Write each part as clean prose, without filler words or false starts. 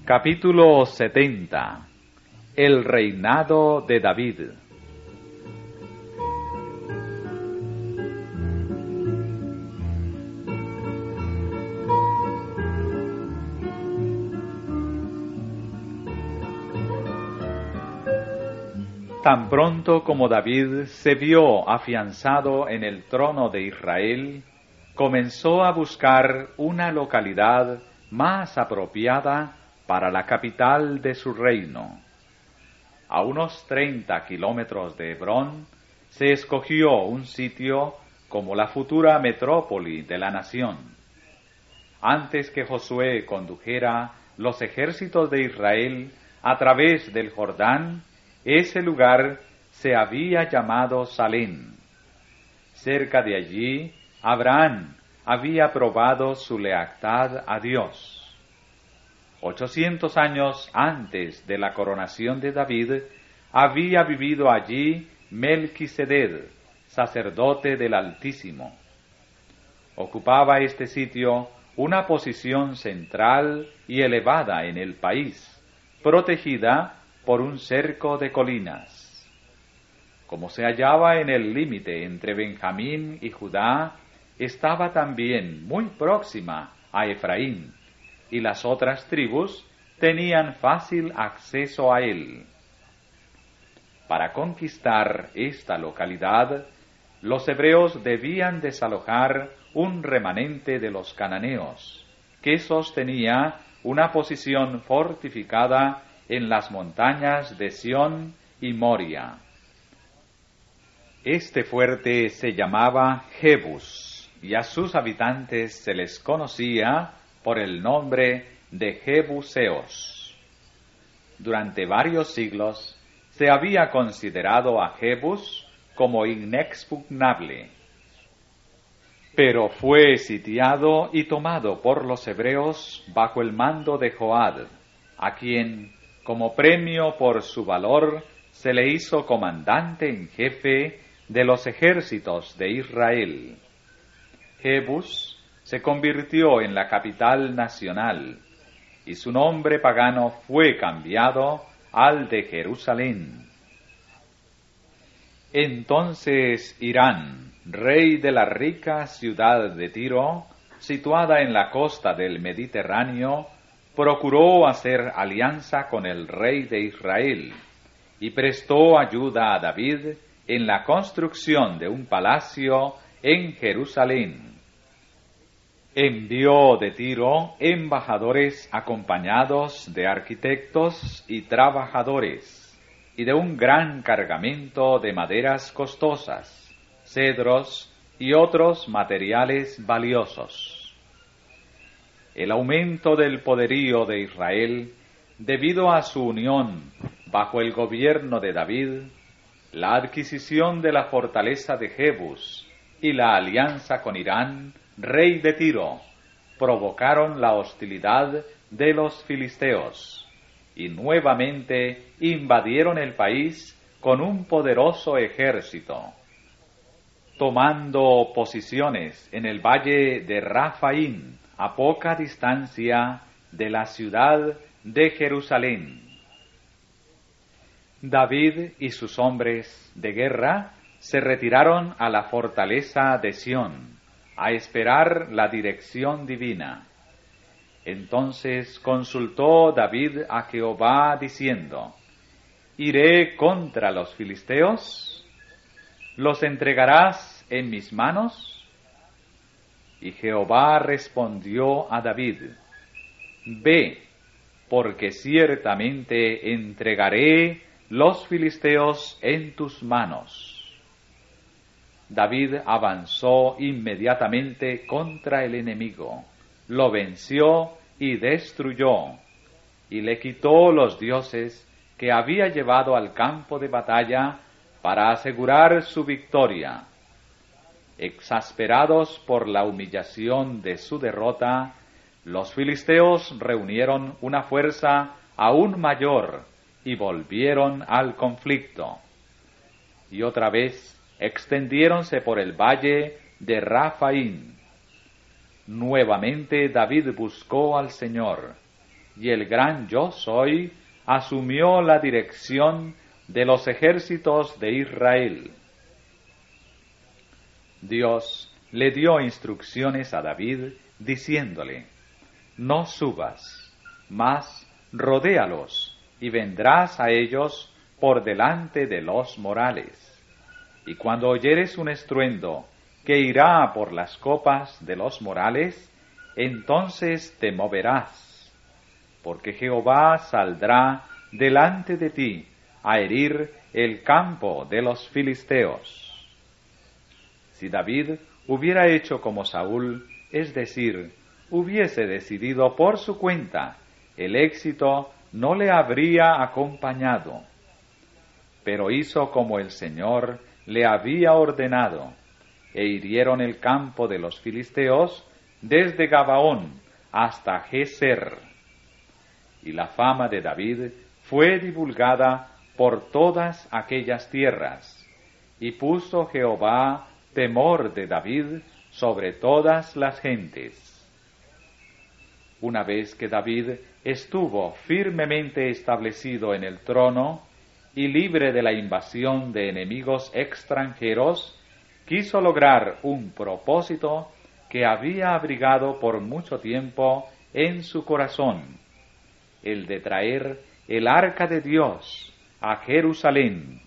Capítulo 70. El reinado de David. Tan pronto como David se vio afianzado en el trono de Israel, comenzó a buscar una localidad más apropiada para la capital de su reino. A unos 30 kilómetros de Hebrón se escogió un sitio como la futura metrópoli de la nación. Antes que Josué condujera los ejércitos de Israel a través del Jordán, ese lugar se había llamado Salem. Cerca de allí, Abraham había probado su lealtad a Dios. 800 años antes de la coronación de David, había vivido allí Melquisedec, sacerdote del Altísimo. Ocupaba este sitio una posición central y elevada en el país, protegida por un cerco de colinas. Como se hallaba en el límite entre Benjamín y Judá, estaba también muy próxima a Efraín, y las otras tribus tenían fácil acceso a él. Para conquistar esta localidad, los hebreos debían desalojar un remanente de los cananeos, que sostenía una posición fortificada en las montañas de Sión y Moria. Este fuerte se llamaba Jebus, y a sus habitantes se les conocía por el nombre de Jebuseos. Durante varios siglos se había considerado a Jebus como inexpugnable, pero fue sitiado y tomado por los hebreos bajo el mando de Joab, a quien, como premio por su valor, se le hizo comandante en jefe de los ejércitos de Israel. Jebus se convirtió en la capital nacional, y su nombre pagano fue cambiado al de Jerusalén. Entonces Hirán, rey de la rica ciudad de Tiro, situada en la costa del Mediterráneo, procuró hacer alianza con el rey de Israel y prestó ayuda a David en la construcción de un palacio en Jerusalén. Envió de Tiro embajadores acompañados de arquitectos y trabajadores, y de un gran cargamento de maderas costosas, cedros y otros materiales valiosos. El aumento del poderío de Israel, debido a su unión bajo el gobierno de David, la adquisición de la fortaleza de Jebus y la alianza con Hirán, rey de Tiro, provocaron la hostilidad de los filisteos, y nuevamente invadieron el país con un poderoso ejército, tomando posiciones en el valle de Rafaín, a poca distancia de la ciudad de Jerusalén. David y sus hombres de guerra se retiraron a la fortaleza de Sión, a esperar la dirección divina. Entonces consultó David a Jehová diciendo: ¿Iré contra los filisteos? ¿Los entregarás en mis manos? Y Jehová respondió a David: Ve, porque ciertamente entregaré los filisteos en tus manos. David avanzó inmediatamente contra el enemigo, lo venció y destruyó, y le quitó los dioses que había llevado al campo de batalla para asegurar su victoria. Exasperados por la humillación de su derrota, los filisteos reunieron una fuerza aún mayor y volvieron al conflicto. Y otra vez extendiéronse por el valle de Rafaín. Nuevamente David buscó al Señor, y el gran Yo Soy asumió la dirección de los ejércitos de Israel. Dios le dio instrucciones a David, diciéndole: no subas, mas rodéalos, y vendrás a ellos por delante de los morales. Y cuando oyeres un estruendo que irá por las copas de los morales, entonces te moverás, porque Jehová saldrá delante de ti a herir el campo de los filisteos. Si David hubiera hecho como Saúl, es decir, hubiese decidido por su cuenta, el éxito no le habría acompañado. Pero hizo como el Señor le había ordenado, e hirieron el campo de los filisteos desde Gabaón hasta Geser. Y la fama de David fue divulgada por todas aquellas tierras, y puso Jehová temor de David sobre todas las gentes. Una vez que David estuvo firmemente establecido en el trono y libre de la invasión de enemigos extranjeros, quiso lograr un propósito que había abrigado por mucho tiempo en su corazón, el de traer el arca de Dios a Jerusalén.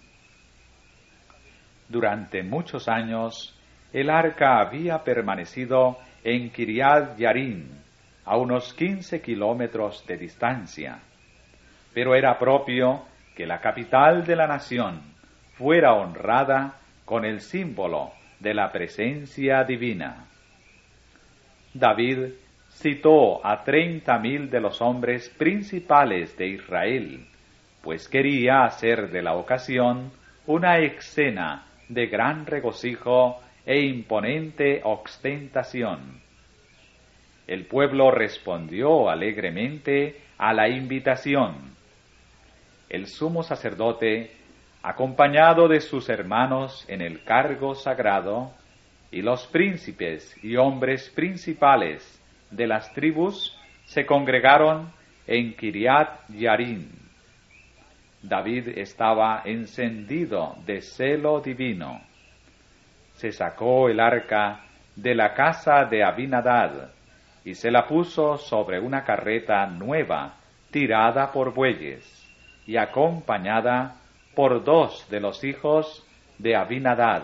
Durante muchos años, el arca había permanecido en Kiriat Yarim, a unos 15 kilómetros de distancia, pero era propio que la capital de la nación fuera honrada con el símbolo de la presencia divina. David citó a 30,000 de los hombres principales de Israel, pues quería hacer de la ocasión una escena de gran regocijo e imponente ostentación. El pueblo respondió alegremente a la invitación. El sumo sacerdote, acompañado de sus hermanos en el cargo sagrado, y los príncipes y hombres principales de las tribus se congregaron en Kiriat Yarim. David estaba encendido de celo divino. Se sacó el arca de la casa de Abinadab y se la puso sobre una carreta nueva tirada por bueyes y acompañada por 2 de los hijos de Abinadab.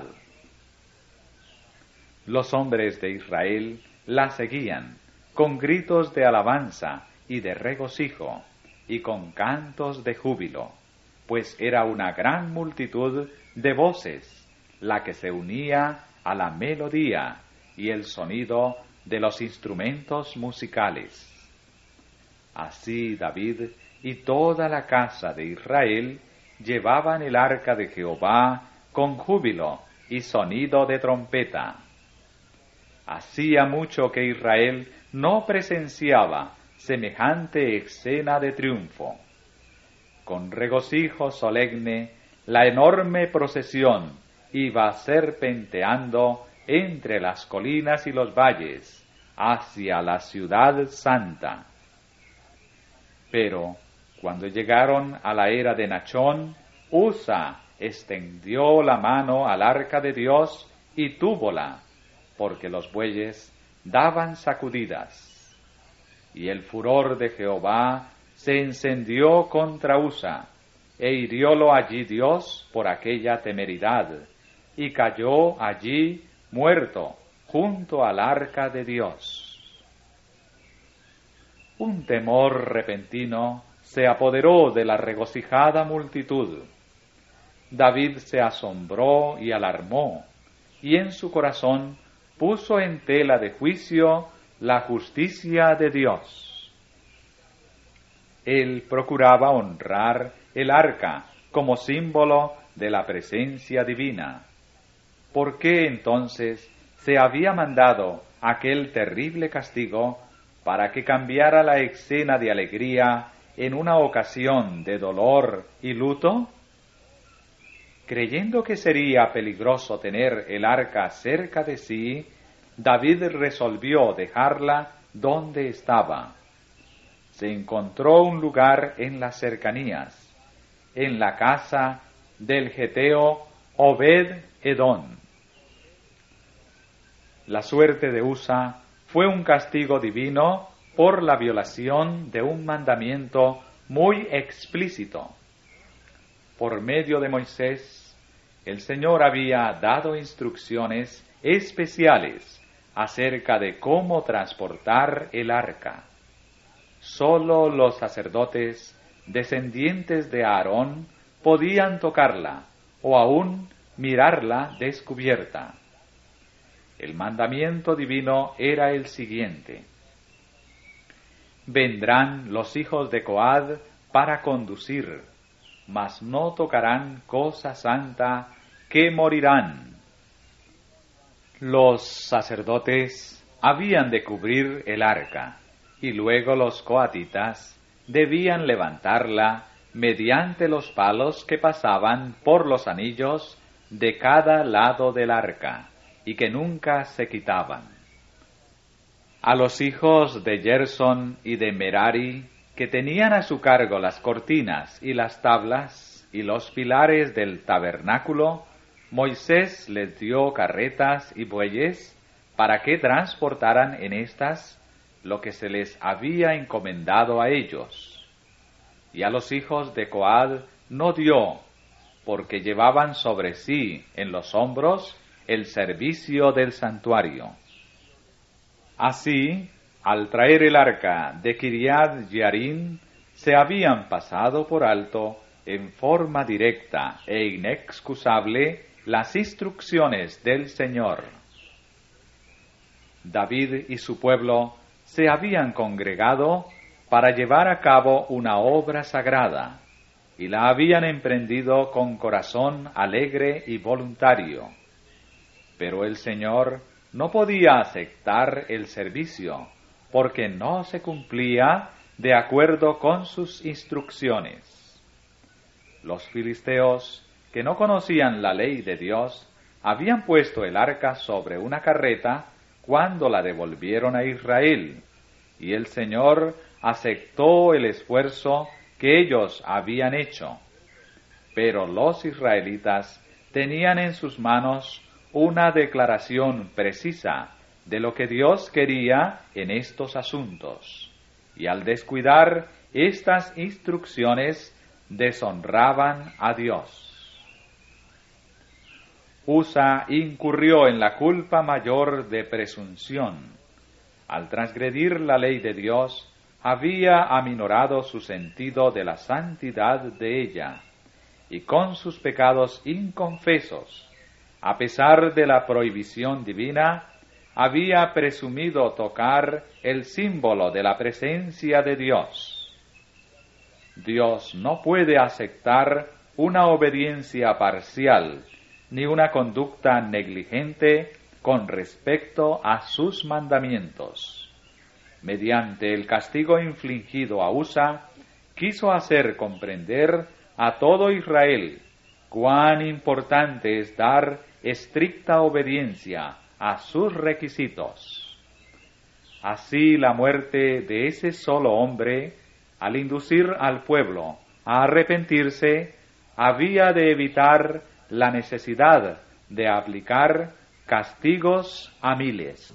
Los hombres de Israel la seguían con gritos de alabanza y de regocijo y con cantos de júbilo, pues era una gran multitud de voces la que se unía a la melodía y el sonido de los instrumentos musicales. Así David y toda la casa de Israel llevaban el arca de Jehová con júbilo y sonido de trompeta. Hacía mucho que Israel no presenciaba semejante escena de triunfo. Con regocijo solemne, la enorme procesión iba serpenteando entre las colinas y los valles hacia la ciudad santa. Pero cuando llegaron a la era de Nachón, Usa extendió la mano al arca de Dios y túvola, porque los bueyes daban sacudidas. Y el furor de Jehová se encendió contra Usa, e hiriólo allí Dios por aquella temeridad, y cayó allí muerto junto al arca de Dios. Un temor repentino se apoderó de la regocijada multitud. David se asombró y alarmó, y en su corazón puso en tela de juicio la justicia de Dios. Él procuraba honrar el arca como símbolo de la presencia divina. ¿Por qué entonces se había mandado aquel terrible castigo para que cambiara la escena de alegría en una ocasión de dolor y luto? Creyendo que sería peligroso tener el arca cerca de sí, David resolvió dejarla donde estaba. se encontró un lugar en las cercanías, en la casa del geteo Obed-Edom. La suerte de Usa fue un castigo divino por la violación de un mandamiento muy explícito. Por medio de Moisés, el Señor había dado instrucciones especiales acerca de cómo transportar el arca. Solo los sacerdotes descendientes de Aarón podían tocarla o aún mirarla descubierta. El mandamiento divino era el siguiente: vendrán los hijos de Coad para conducir, mas no tocarán cosa santa, que morirán. Los sacerdotes habían de cubrir el arca, y luego los coatitas debían levantarla mediante los palos que pasaban por los anillos de cada lado del arca, y que nunca se quitaban. A los hijos de Gersón y de Merari, que tenían a su cargo las cortinas y las tablas y los pilares del tabernáculo, Moisés les dio carretas y bueyes para que transportaran en estas lo que se les había encomendado a ellos. Y a los hijos de Coad no dio, porque llevaban sobre sí en los hombros el servicio del santuario. Así, al traer el arca de Kiriat Jearim, se habían pasado por alto, en forma directa e inexcusable, las instrucciones del Señor. David y su pueblo se habían congregado para llevar a cabo una obra sagrada, y la habían emprendido con corazón alegre y voluntario. Pero el Señor no podía aceptar el servicio, porque no se cumplía de acuerdo con sus instrucciones. Los filisteos, que no conocían la ley de Dios, habían puesto el arca sobre una carreta cuando la devolvieron a Israel, y el Señor aceptó el esfuerzo que ellos habían hecho. Pero los israelitas tenían en sus manos una declaración precisa de lo que Dios quería en estos asuntos, y al descuidar estas instrucciones deshonraban a Dios. Usa incurrió en la culpa mayor de presunción. Al transgredir la ley de Dios, había aminorado su sentido de la santidad de ella, y con sus pecados inconfesos, a pesar de la prohibición divina, había presumido tocar el símbolo de la presencia de Dios. Dios no puede aceptar una obediencia parcial, ni una conducta negligente con respecto a sus mandamientos. Mediante el castigo infligido a Usa, quiso hacer comprender a todo Israel cuán importante es dar estricta obediencia a sus requisitos. Así, la muerte de ese solo hombre, al inducir al pueblo a arrepentirse, había de evitar la necesidad de aplicar castigos a miles.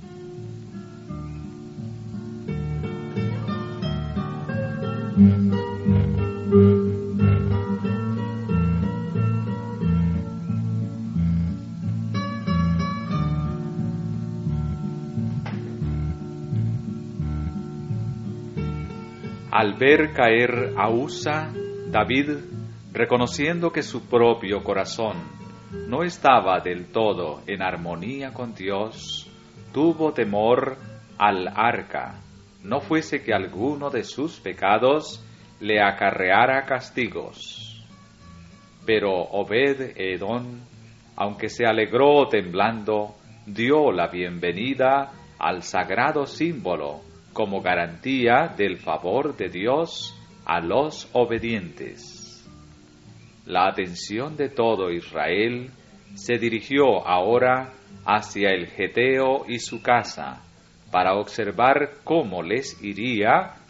Al ver caer a Usa, David, reconociendo que su propio corazón no estaba del todo en armonía con Dios, tuvo temor al arca, no fuese que alguno de sus pecados le acarreara castigos. Pero Obed-Edom, aunque se alegró temblando, dio la bienvenida al sagrado símbolo como garantía del favor de Dios a los obedientes. La atención de todo Israel se dirigió ahora hacia el geteo y su casa, para observar cómo les iría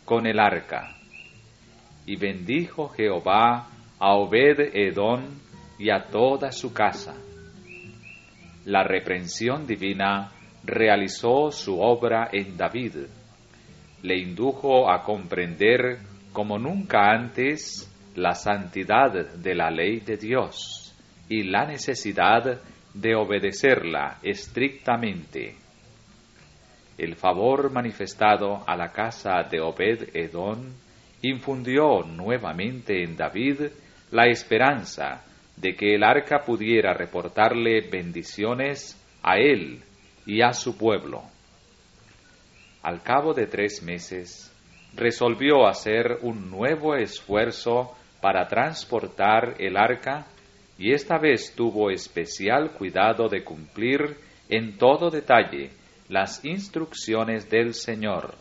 con el arca. Y bendijo Jehová a Obed-Edom y a toda su casa. La reprensión divina realizó su obra en David. Le indujo a comprender como nunca antes la santidad de la ley de Dios y la necesidad de obedecerla estrictamente. El favor manifestado a la casa de Obed-Edom infundió nuevamente en David la esperanza de que el arca pudiera reportarle bendiciones a él y a su pueblo. Al cabo de 3 meses, resolvió hacer un nuevo esfuerzo para transportar el arca, y esta vez tuvo especial cuidado de cumplir en todo detalle las instrucciones del Señor.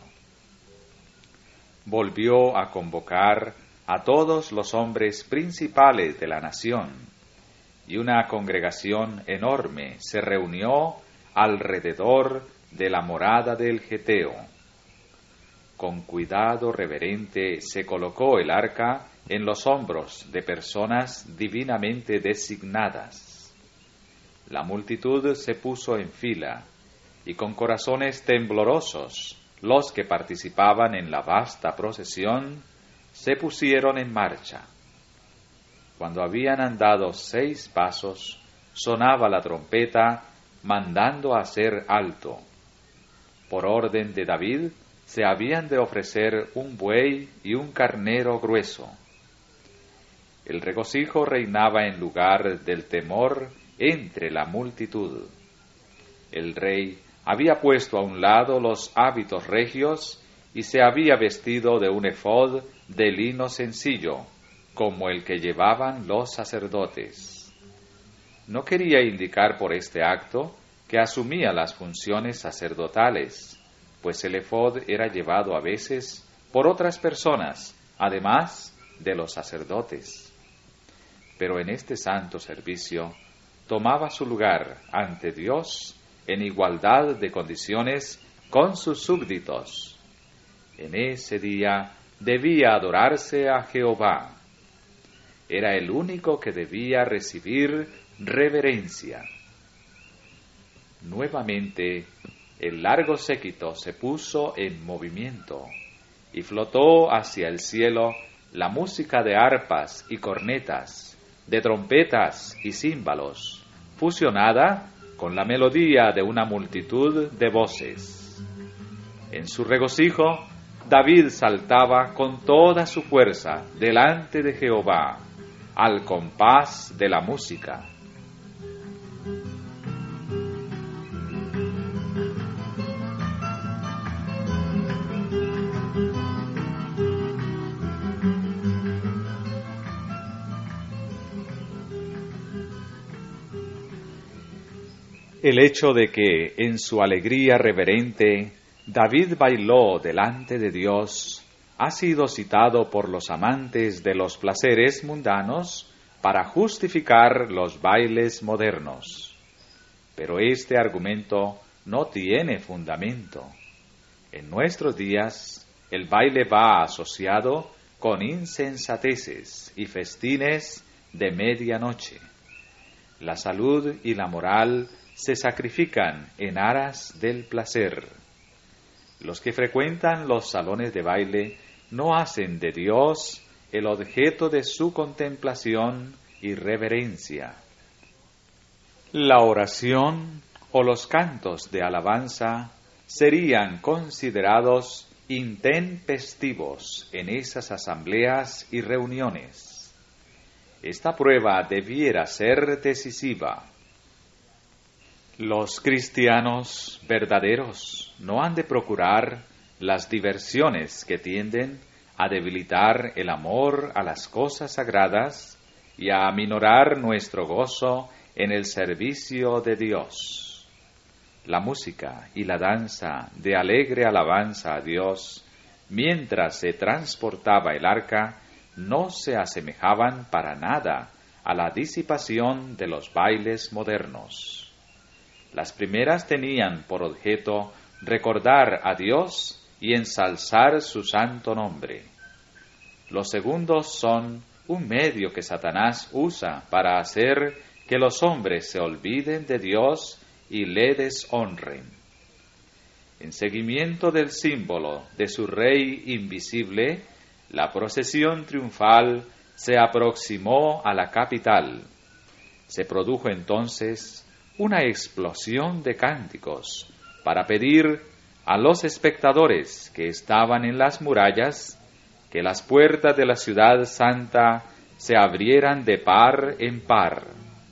Volvió a convocar a todos los hombres principales de la nación, y una congregación enorme se reunió alrededor de la morada del Geteo. Con cuidado reverente se colocó el arca en los hombros de personas divinamente designadas. La multitud se puso en fila, y con corazones temblorosos, los que participaban en la vasta procesión se pusieron en marcha. Cuando habían andado 6 pasos, sonaba la trompeta, mandando hacer alto. Por orden de David, se habían de ofrecer un buey y un carnero grueso. El regocijo reinaba en lugar del temor entre la multitud. El rey había puesto a un lado los hábitos regios y se había vestido de un efod de lino sencillo, como el que llevaban los sacerdotes. No quería indicar por este acto que asumía las funciones sacerdotales, pues el efod era llevado a veces por otras personas, además de los sacerdotes. Pero en este santo servicio tomaba su lugar ante Dios en igualdad de condiciones con sus súbditos. En ese día debía adorarse a Jehová. Era el único que debía recibir reverencia. Nuevamente, el largo séquito se puso en movimiento y flotó hacia el cielo la música de arpas y cornetas, de trompetas y címbalos, fusionada con la melodía de una multitud de voces. En su regocijo, David saltaba con toda su fuerza delante de Jehová, al compás de la música. El hecho de que, en su alegría reverente, David bailó delante de Dios, ha sido citado por los amantes de los placeres mundanos para justificar los bailes modernos. Pero este argumento no tiene fundamento. En nuestros días, el baile va asociado con insensateces y festines de medianoche. La salud y la moral se sacrifican en aras del placer. Los que frecuentan los salones de baile no hacen de Dios el objeto de su contemplación y reverencia. La oración o los cantos de alabanza serían considerados intempestivos en esas asambleas y reuniones. Esta prueba debiera ser decisiva. Los cristianos verdaderos no han de procurar las diversiones que tienden a debilitar el amor a las cosas sagradas y a aminorar nuestro gozo en el servicio de Dios. La música y la danza de alegre alabanza a Dios, mientras se transportaba el arca, no se asemejaban para nada a la disipación de los bailes modernos. Las primeras tenían por objeto recordar a Dios y ensalzar su santo nombre. Los segundos son un medio que Satanás usa para hacer que los hombres se olviden de Dios y le deshonren. En seguimiento del símbolo de su Rey invisible, la procesión triunfal se aproximó a la capital. Se produjo entonces una explosión de cánticos para pedir a los espectadores que estaban en las murallas que las puertas de la ciudad santa se abrieran de par en par.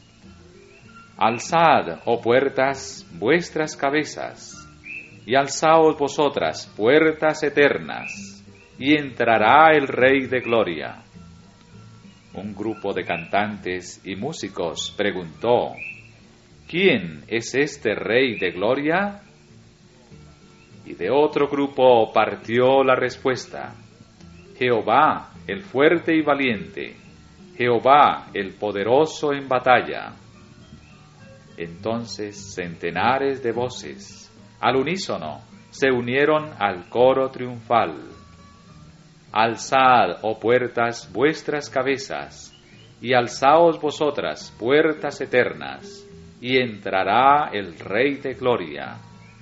Alzad, oh puertas, vuestras cabezas, y alzaos vosotras, puertas eternas, y entrará el Rey de Gloria. Un grupo de cantantes y músicos preguntó: ¿Quién es este Rey de Gloria? Y de otro grupo partió la respuesta: Jehová, el fuerte y valiente, Jehová, el poderoso en batalla. Entonces centenares de voces, al unísono, se unieron al coro triunfal. Alzad, oh puertas, vuestras cabezas, y alzaos vosotras, puertas eternas, y entrará el Rey de Gloria.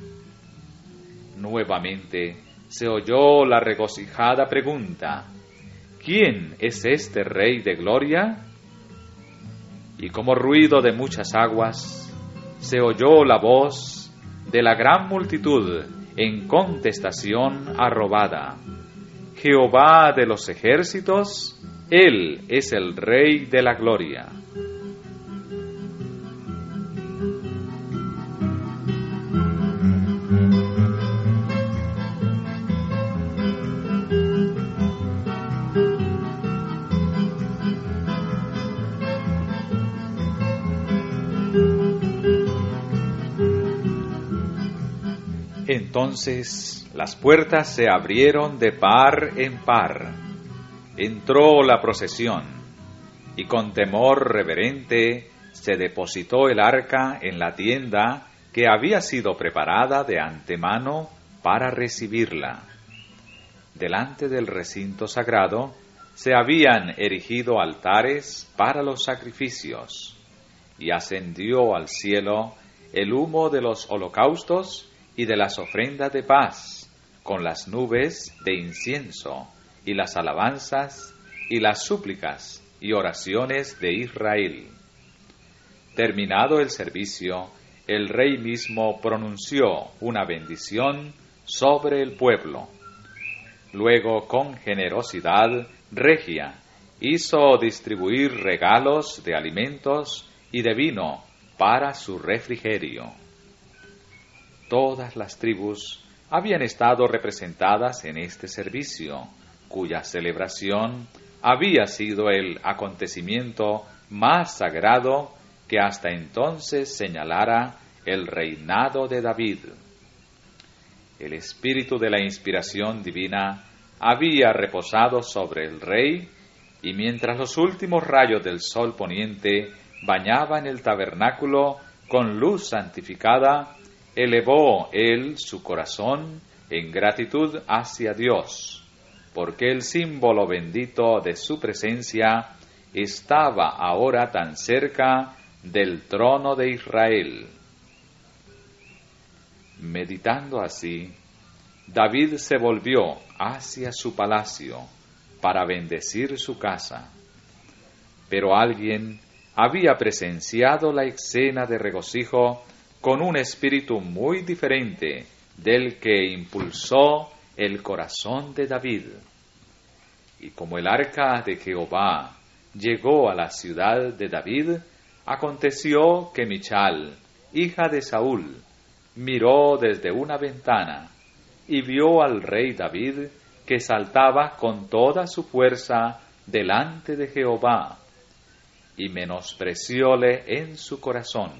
Nuevamente se oyó la regocijada pregunta: ¿Quién es este Rey de Gloria? Y como ruido de muchas aguas, se oyó la voz de la gran multitud en contestación arrobada: Jehová de los ejércitos, Él es el Rey de la Gloria. Entonces las puertas se abrieron de par en par. Entró la procesión, y con temor reverente se depositó el arca en la tienda que había sido preparada de antemano para recibirla. Delante del recinto sagrado se habían erigido altares para los sacrificios, y ascendió al cielo el humo de los holocaustos y de las ofrendas de paz, con las nubes de incienso, y las alabanzas, y las súplicas, y oraciones de Israel. Terminado el servicio, el rey mismo pronunció una bendición sobre el pueblo. Luego, con generosidad regia, hizo distribuir regalos de alimentos y de vino para su refrigerio. Todas las tribus habían estado representadas en este servicio, cuya celebración había sido el acontecimiento más sagrado que hasta entonces señalara el reinado de David. El espíritu de la inspiración divina había reposado sobre el rey, y mientras los últimos rayos del sol poniente bañaban el tabernáculo con luz santificada, elevó él su corazón en gratitud hacia Dios, porque el símbolo bendito de su presencia estaba ahora tan cerca del trono de Israel. Meditando así, David se volvió hacia su palacio para bendecir su casa. Pero alguien había presenciado la escena de regocijo con un espíritu muy diferente del que impulsó el corazón de David. Y como el arca de Jehová llegó a la ciudad de David, aconteció que Michal, hija de Saúl, miró desde una ventana y vio al rey David que saltaba con toda su fuerza delante de Jehová, y menosprecióle en su corazón.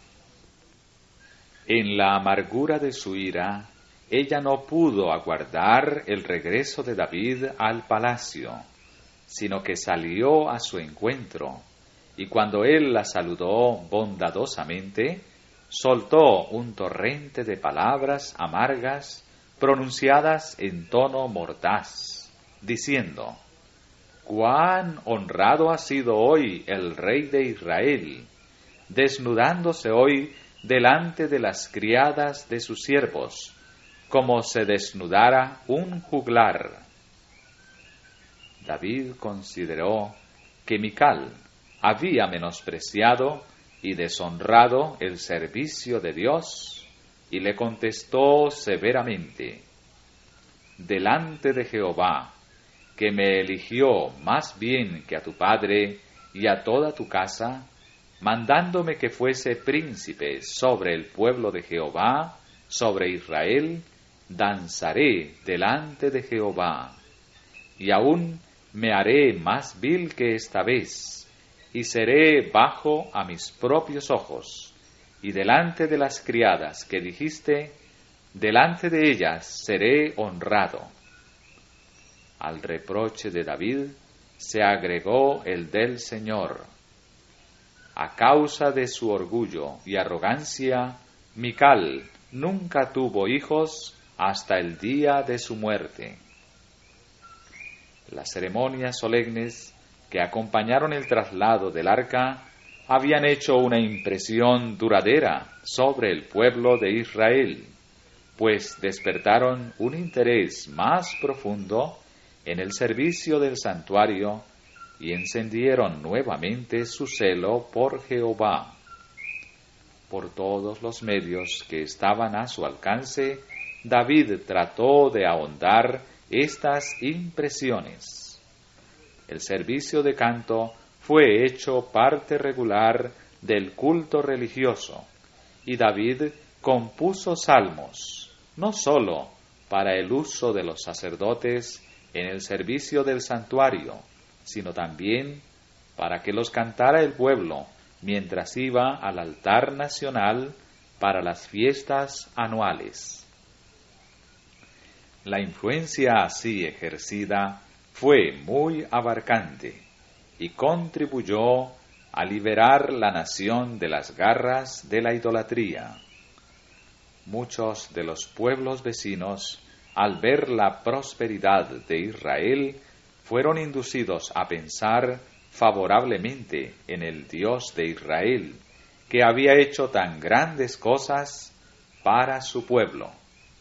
En la amargura de su ira, ella no pudo aguardar el regreso de David al palacio, sino que salió a su encuentro, y cuando él la saludó bondadosamente, soltó un torrente de palabras amargas pronunciadas en tono mordaz, diciendo: «Cuán honrado ha sido hoy el rey de Israel, desnudándose hoy delante de las criadas de sus siervos, como se desnudara un juglar». David consideró que Mical había menospreciado y deshonrado el servicio de Dios, y le contestó severamente: «Delante de Jehová, que me eligió más bien que a tu padre y a toda tu casa, mandándome que fuese príncipe sobre el pueblo de Jehová, sobre Israel, danzaré delante de Jehová, y aún me haré más vil que esta vez, y seré bajo a mis propios ojos, y delante de las criadas que dijiste, delante de ellas seré honrado». Al reproche de David se agregó el del Señor: «A causa de su orgullo y arrogancia, Mical nunca tuvo hijos hasta el día de su muerte». Las ceremonias solemnes que acompañaron el traslado del arca habían hecho una impresión duradera sobre el pueblo de Israel, pues despertaron un interés más profundo en el servicio del santuario y encendieron nuevamente su celo por Jehová. Por todos los medios que estaban a su alcance, David trató de ahondar estas impresiones. El servicio de canto fue hecho parte regular del culto religioso, y David compuso salmos, no sólo para el uso de los sacerdotes en el servicio del santuario, sino también para que los cantara el pueblo mientras iba al altar nacional para las fiestas anuales. La influencia así ejercida fue muy abarcante y contribuyó a liberar la nación de las garras de la idolatría. Muchos de los pueblos vecinos, al ver la prosperidad de Israel, fueron inducidos a pensar favorablemente en el Dios de Israel, que había hecho tan grandes cosas para su pueblo.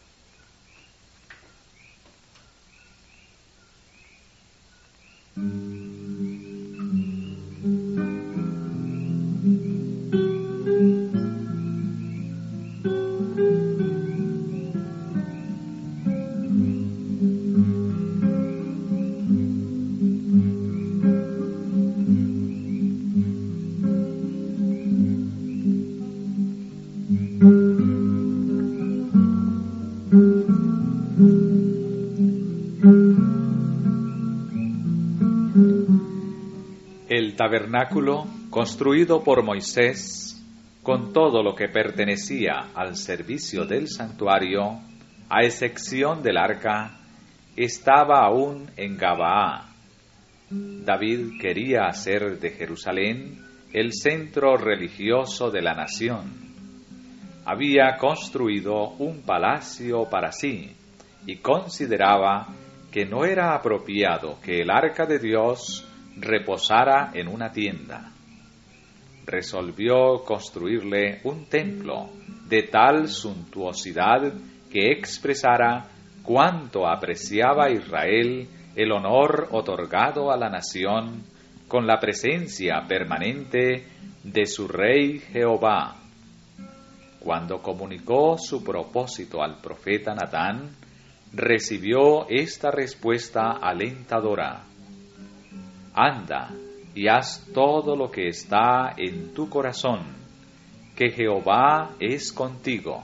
El tabernáculo, construido por Moisés, con todo lo que pertenecía al servicio del santuario, a excepción del arca, estaba aún en Gabaá. David quería hacer de Jerusalén el centro religioso de la nación. Había construido un palacio para sí y consideraba que no era apropiado que el arca de Dios reposara en una tienda. Resolvió construirle un templo de tal suntuosidad que expresara cuánto apreciaba Israel el honor otorgado a la nación con la presencia permanente de su rey Jehová. Cuando comunicó su propósito al profeta Natán, recibió esta respuesta alentadora: «Anda y haz todo lo que está en tu corazón, que Jehová es contigo».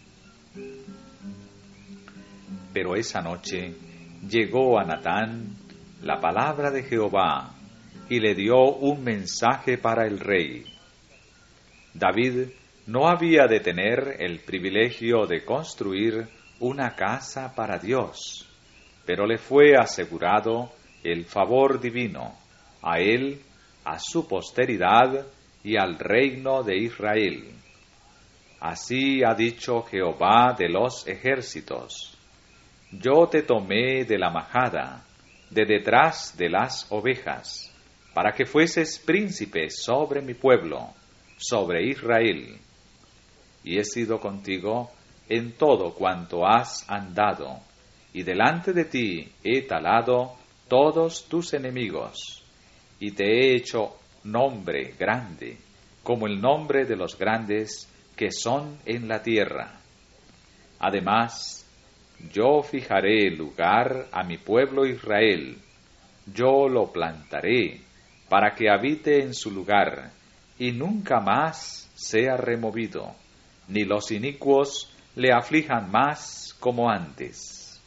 Pero esa noche llegó a Natán la palabra de Jehová y le dio un mensaje para el rey. David no había de tener el privilegio de construir una casa para Dios, pero le fue asegurado el favor divino, a él, a su posteridad y al reino de Israel. Así ha dicho Jehová de los ejércitos: yo te tomé de la majada, de detrás de las ovejas, para que fueses príncipe sobre mi pueblo, sobre Israel. Y he sido contigo en todo cuanto has andado, y delante de ti he talado todos tus enemigos, y te he hecho nombre grande, como el nombre de los grandes que son en la tierra. Además, yo fijaré lugar a mi pueblo Israel, yo lo plantaré, para que habite en su lugar, y nunca más sea removido, ni los inicuos le aflijan más como antes.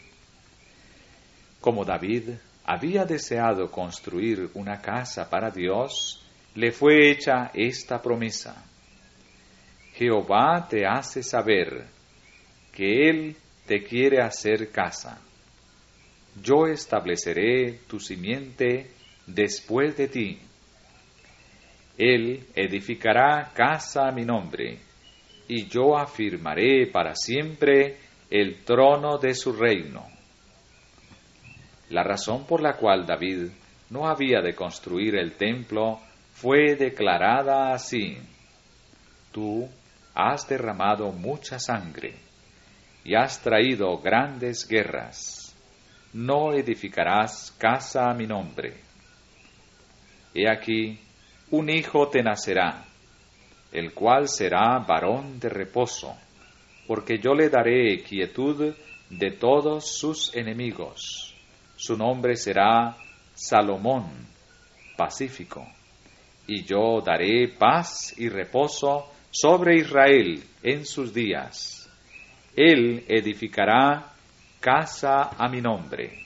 Como David había deseado construir una casa para Dios, le fue hecha esta promesa: Jehová te hace saber que Él te quiere hacer casa. Yo estableceré tu simiente después de ti. Él edificará casa a mi nombre, y yo afirmaré para siempre el trono de su reino. La razón por la cual David no había de construir el templo fue declarada así: Tú has derramado mucha sangre y has traído grandes guerras. No edificarás casa a mi nombre. He aquí, un hijo te nacerá, el cual será varón de reposo, porque yo le daré quietud de todos sus enemigos. Su nombre será Salomón, pacífico, y yo daré paz y reposo sobre Israel en sus días. Él edificará casa a mi nombre.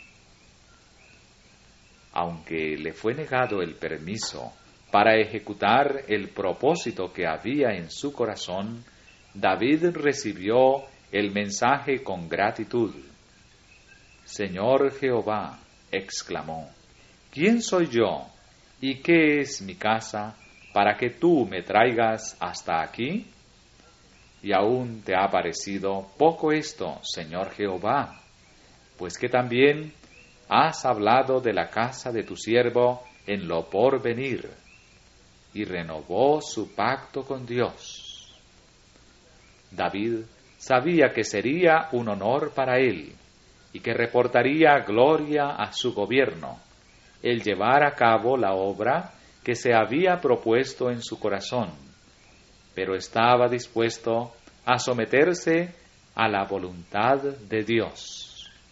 Aunque le fue negado el permiso para ejecutar el propósito que había en su corazón, David recibió el mensaje con gratitud. Señor Jehová, exclamó, ¿quién soy yo y qué es mi casa para que tú me traigas hasta aquí? Y aún te ha parecido poco esto, Señor Jehová, pues que también has hablado de la casa de tu siervo en lo porvenir, y renovó su pacto con Dios. David sabía que sería un honor para él, y que reportaría gloria a su gobierno, el llevar a cabo la obra que se había propuesto en su corazón, pero estaba dispuesto a someterse a la voluntad de Dios.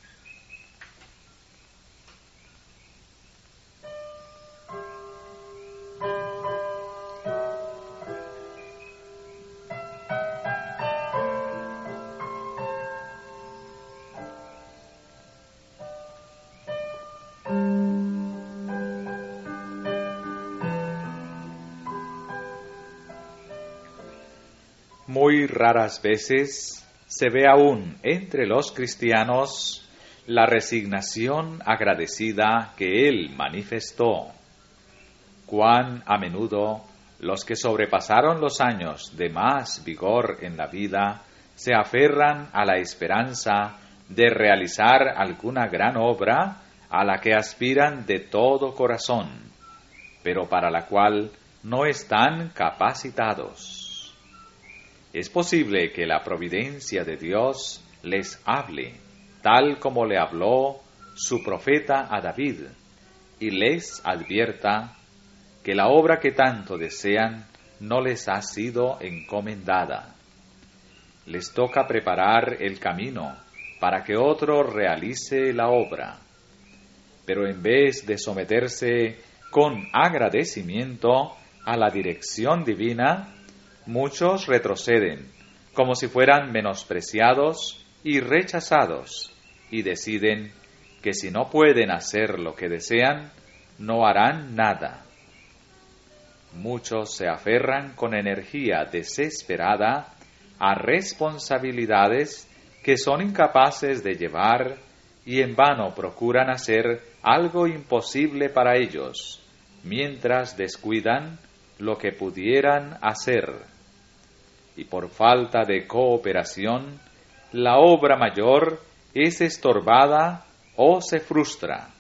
Muy raras veces se ve aún entre los cristianos la resignación agradecida que él manifestó. Cuán a menudo los que sobrepasaron los años de más vigor en la vida se aferran a la esperanza de realizar alguna gran obra a la que aspiran de todo corazón, pero para la cual no están capacitados. Es posible que la providencia de Dios les hable, tal como le habló su profeta a David, y les advierta que la obra que tanto desean no les ha sido encomendada. Les toca preparar el camino para que otro realice la obra. Pero en vez de someterse con agradecimiento a la dirección divina, muchos retroceden, como si fueran menospreciados y rechazados, y deciden que si no pueden hacer lo que desean, no harán nada. Muchos se aferran con energía desesperada a responsabilidades que son incapaces de llevar y en vano procuran hacer algo imposible para ellos, mientras descuidan lo que pudieran hacer. Y por falta de cooperación, la obra mayor es estorbada o se frustra.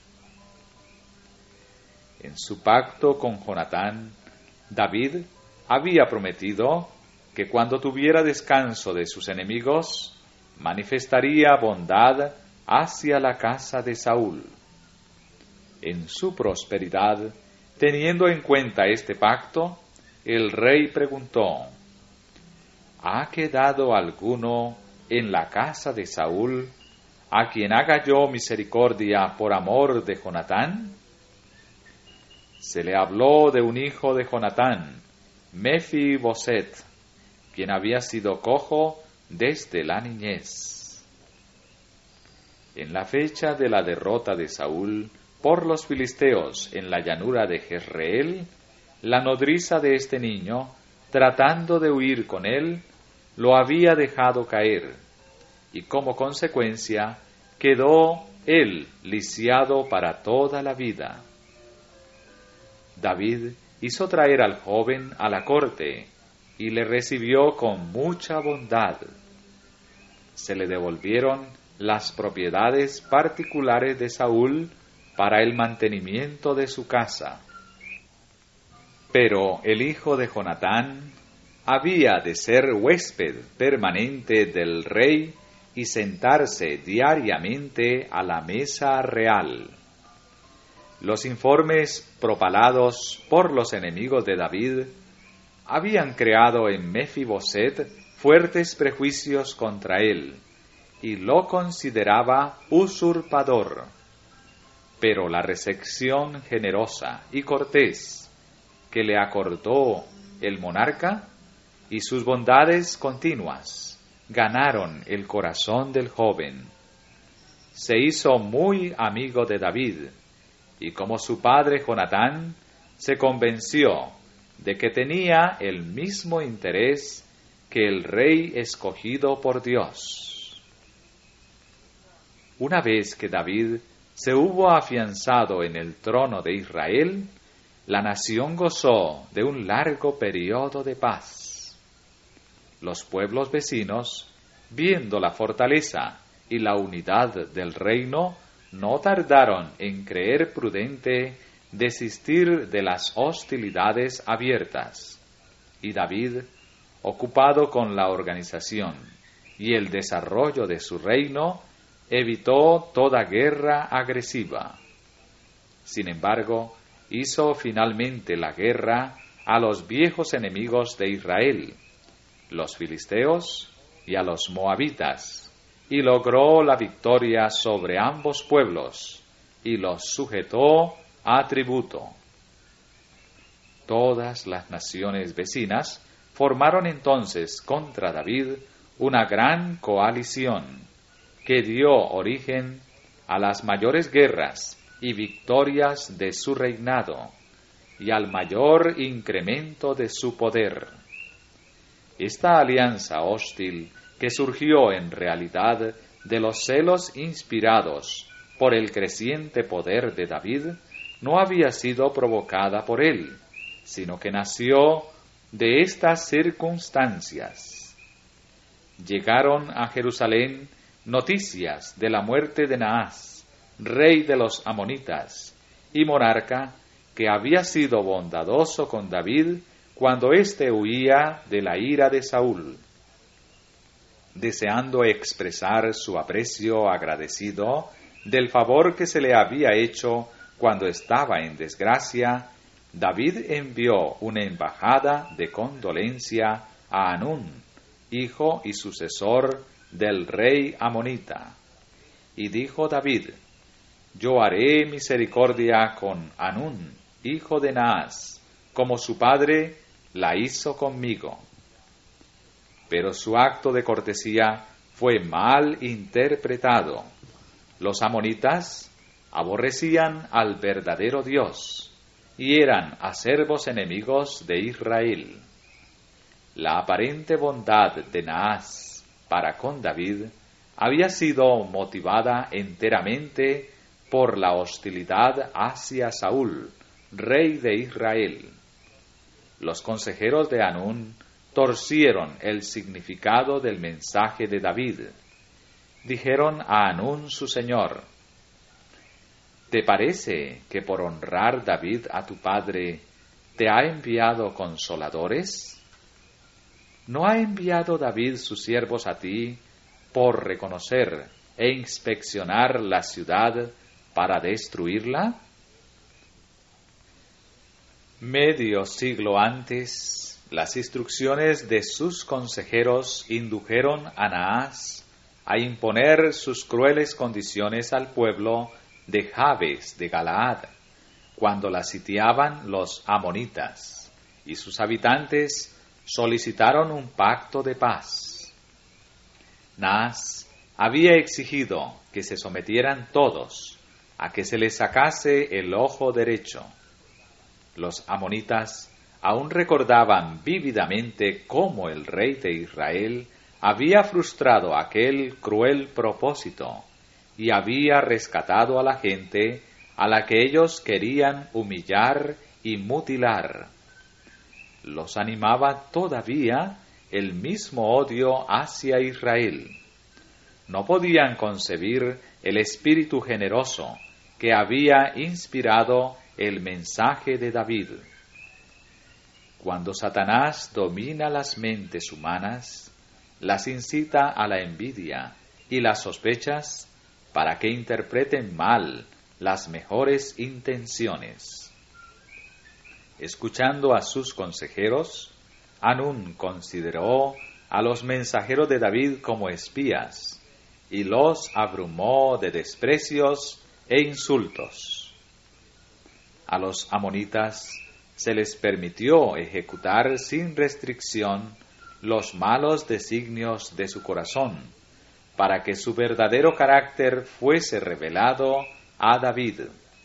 En su pacto con Jonatán, David había prometido que cuando tuviera descanso de sus enemigos, manifestaría bondad hacia la casa de Saúl. En su prosperidad, teniendo en cuenta este pacto, el rey preguntó: ¿ha quedado alguno en la casa de Saúl a quien haga yo misericordia por amor de Jonatán? Se le habló de un hijo de Jonatán, Mefiboset, quien había sido cojo desde la niñez. En la fecha de la derrota de Saúl por los filisteos en la llanura de Jezreel, la nodriza de este niño, tratando de huir con él, lo había dejado caer, y como consecuencia quedó él lisiado para toda la vida. David hizo traer al joven a la corte, y le recibió con mucha bondad. Se le devolvieron las propiedades particulares de Saúl para el mantenimiento de su casa. Pero el hijo de Jonatán había de ser huésped permanente del rey y sentarse diariamente a la mesa real. Los informes propalados por los enemigos de David habían creado en Mefiboset fuertes prejuicios contra él, y lo consideraba usurpador. Pero la recepción generosa y cortés que le acordó el monarca y sus bondades continuas ganaron el corazón del joven. Se hizo muy amigo de David, y como su padre Jonatán, se convenció de que tenía el mismo interés que el rey escogido por Dios. Una vez que David se hubo afianzado en el trono de Israel, la nación gozó de un largo periodo de paz. Los pueblos vecinos, viendo la fortaleza y la unidad del reino, no tardaron en creer prudente desistir de las hostilidades abiertas, y David, ocupado con la organización y el desarrollo de su reino, evitó toda guerra agresiva. Sin embargo, hizo finalmente la guerra a los viejos enemigos de Israel, los filisteos y a los moabitas, y logró la victoria sobre ambos pueblos, y los sujetó a tributo. Todas las naciones vecinas formaron entonces contra David una gran coalición, que dio origen a las mayores guerras y victorias de su reinado, y al mayor incremento de su poder. Esta alianza hostil, que surgió en realidad de los celos inspirados por el creciente poder de David, no había sido provocada por él, sino que nació de estas circunstancias. Llegaron a Jerusalén noticias de la muerte de Naas, rey de los amonitas y monarca, que había sido bondadoso con David cuando éste huía de la ira de Saúl. Deseando expresar su aprecio agradecido del favor que se le había hecho cuando estaba en desgracia, David envió una embajada de condolencia a Hanún, hijo y sucesor del rey amonita. Y dijo David: yo haré misericordia con Hanún, hijo de Naas, como su padre la hizo conmigo. Pero su acto de cortesía fue mal interpretado. Los amonitas aborrecían al verdadero Dios y eran acervos enemigos de Israel. La aparente bondad de Naas para con David había sido motivada enteramente por la hostilidad hacia Saúl, rey de Israel. Los consejeros de Hanún torcieron el significado del mensaje de David, dijeron a Hanún su señor: ¿Te parece que por honrar David a tu padre te ha enviado consoladores? ¿No ha enviado David sus siervos a ti por reconocer e inspeccionar la ciudad para destruirla? Medio siglo antes, las instrucciones de sus consejeros indujeron a Naas a imponer sus crueles condiciones al pueblo de Jabes de Galaad, cuando la sitiaban los amonitas, y sus habitantes solicitaron un pacto de paz. Naas había exigido que se sometieran todos a que se les sacase el ojo derecho. Los amonitas aún recordaban vívidamente cómo el rey de Israel había frustrado aquel cruel propósito y había rescatado a la gente a la que ellos querían humillar y mutilar. Los animaba todavía el mismo odio hacia Israel. No podían concebir el espíritu generoso que había inspirado el mensaje de David. Cuando Satanás domina las mentes humanas, las incita a la envidia y las sospechas para que interpreten mal las mejores intenciones. Escuchando a sus consejeros, Hanún consideró a los mensajeros de David como espías y los abrumó de desprecios e insultos. A los amonitas se les permitió ejecutar sin restricción los malos designios de su corazón, para que su verdadero carácter fuese revelado a David.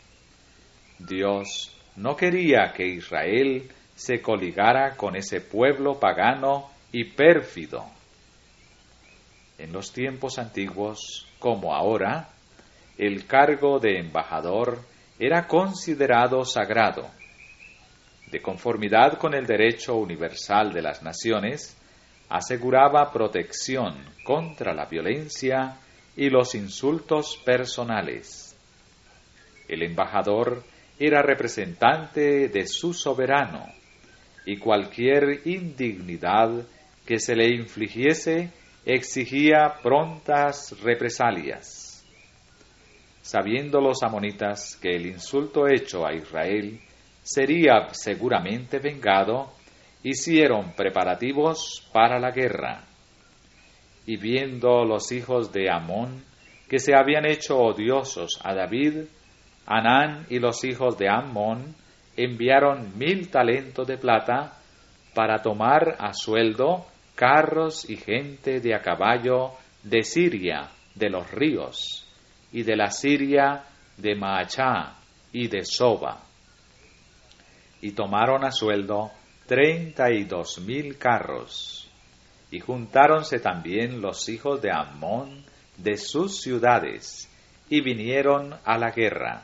Dios no quería que Israel se coligara con ese pueblo pagano y pérfido. En los tiempos antiguos, como ahora, el cargo de embajador era considerado sagrado. De conformidad con el derecho universal de las naciones, aseguraba protección contra la violencia y los insultos personales. El embajador era representante de su soberano, y cualquier indignidad que se le infligiese exigía prontas represalias. Sabiendo los amonitas que el insulto hecho a Israel sería seguramente vengado, hicieron preparativos para la guerra. Y viendo los hijos de Amón que se habían hecho odiosos a David, Hanán y los hijos de Amón enviaron 1000 talentos de plata para tomar a sueldo carros y gente de a caballo de Siria, de los ríos, y de la Siria de Maachá y de Soba. Y tomaron a sueldo 32,000 carros. Y juntáronse también los hijos de Amón de sus ciudades, y vinieron a la guerra.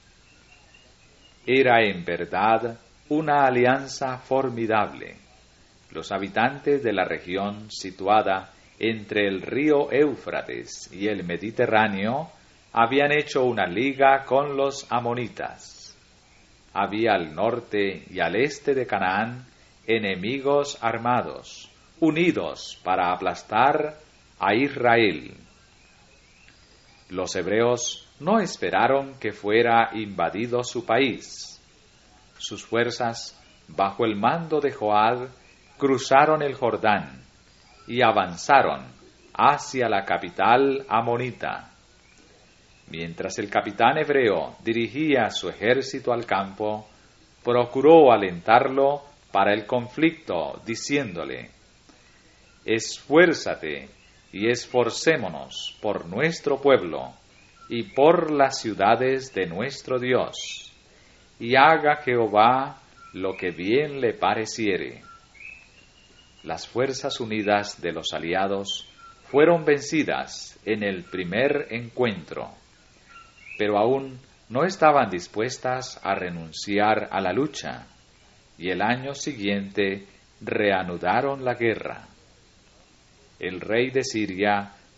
Era en verdad una alianza formidable. Los habitantes de la región situada entre el río Éufrates y el Mediterráneo habían hecho una liga con los amonitas. Había al norte y al este de Canaán enemigos armados, unidos para aplastar a Israel. Los hebreos no esperaron que fuera invadido su país. Sus fuerzas, bajo el mando de Joab, cruzaron el Jordán y avanzaron hacia la capital amonita. Mientras el capitán hebreo dirigía su ejército al campo, procuró alentarlo para el conflicto, diciéndole: Esfuérzate y esforcémonos por nuestro pueblo y por las ciudades de nuestro Dios, y haga Jehová lo que bien le pareciere. Las fuerzas unidas de los aliados fueron vencidas en el primer encuentro, pero aún no estaban dispuestas a renunciar a la lucha, y el año siguiente reanudaron la guerra. El rey de Siria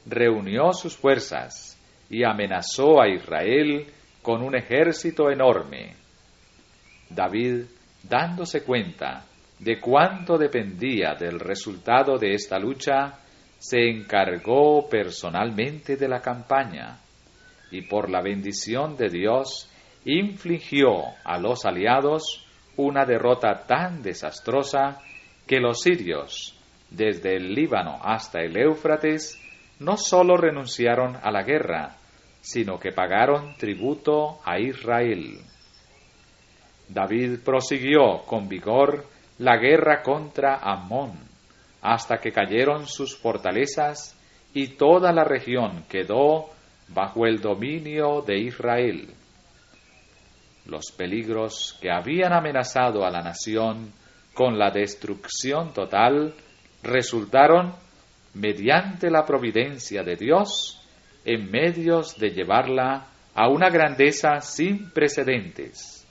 reunió sus fuerzas y amenazó a Israel con un ejército enorme. David, dándose cuenta de cuánto dependía del resultado de esta lucha, se encargó personalmente de la campaña y por la bendición de Dios infligió a los aliados una derrota tan desastrosa que los sirios, desde el Líbano hasta el Éufrates, no sólo renunciaron a la guerra, sino que pagaron tributo a Israel. David prosiguió con vigor la guerra contra Amón, hasta que cayeron sus fortalezas y toda la región quedó bajo el dominio de Israel. Los peligros que habían amenazado a la nación con la destrucción total resultaron, mediante la providencia de Dios, en medios de llevarla a una grandeza sin precedentes.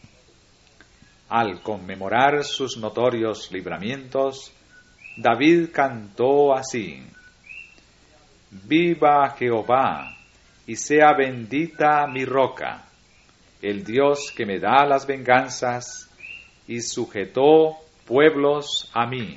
Al conmemorar sus notorios libramientos, David cantó así: Viva Jehová, y sea bendita mi roca, el Dios que me da las venganzas, y sujetó pueblos a mí.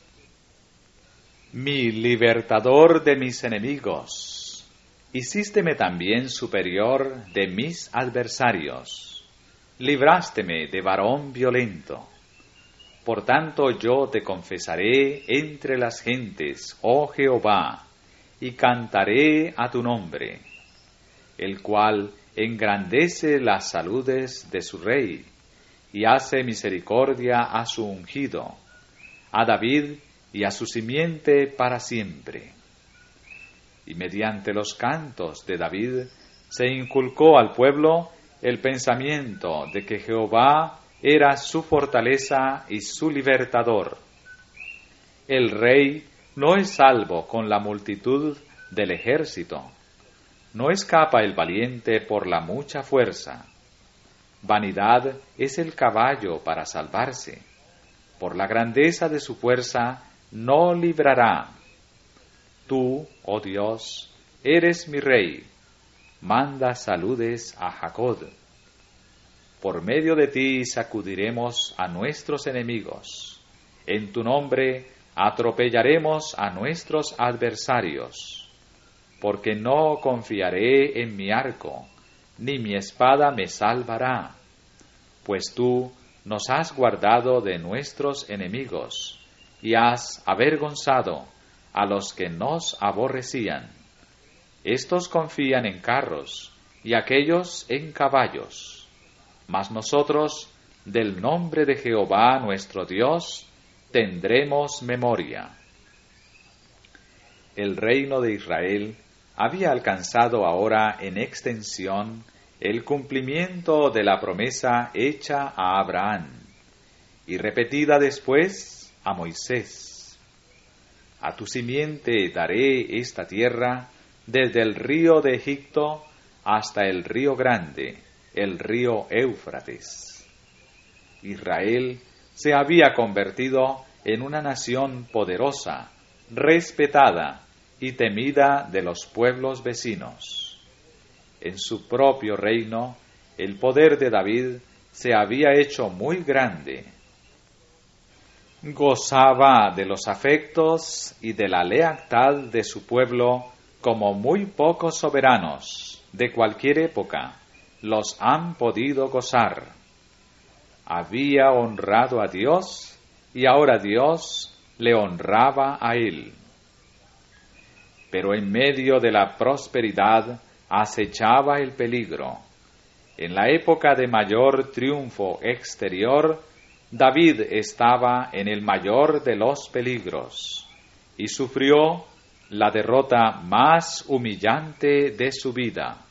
Mi libertador de mis enemigos, hicísteme también superior de mis adversarios, librásteme de varón violento. Por tanto yo te confesaré entre las gentes, oh Jehová, y cantaré a tu nombre, el cual engrandece las saludes de su rey, y hace misericordia a su ungido, a David y a su simiente para siempre. Y mediante los cantos de David se inculcó al pueblo el pensamiento de que Jehová era su fortaleza y su libertador. El rey no es salvo con la multitud del ejército, no escapa el valiente por la mucha fuerza. Vanidad es el caballo para salvarse, por la grandeza de su fuerza no librará. Tú, oh Dios, eres mi rey, manda saludes a Jacob. Por medio de ti sacudiremos a nuestros enemigos, en tu nombre atropellaremos a nuestros adversarios, porque no confiaré en mi arco, ni mi espada me salvará, pues tú nos has guardado de nuestros enemigos, y has avergonzado a los que nos aborrecían. Estos confían en carros, y aquellos en caballos, mas nosotros, del nombre de Jehová nuestro Dios, tendremos memoria. El reino de Israel había alcanzado ahora en extensión el cumplimiento de la promesa hecha a Abraham y repetida después a Moisés. A tu simiente daré esta tierra desde el río de Egipto hasta el río grande, el río Éufrates. Israel se había convertido en una nación poderosa, respetada y temida de los pueblos vecinos. En su propio reino, el poder de David se había hecho muy grande. Gozaba de los afectos y de la lealtad de su pueblo como muy pocos soberanos de cualquier época los han podido gozar. Había honrado a Dios y ahora Dios le honraba a él. Pero en medio de la prosperidad acechaba el peligro. En la época de mayor triunfo exterior, David estaba en el mayor de los peligros y sufrió la derrota más humillante de su vida.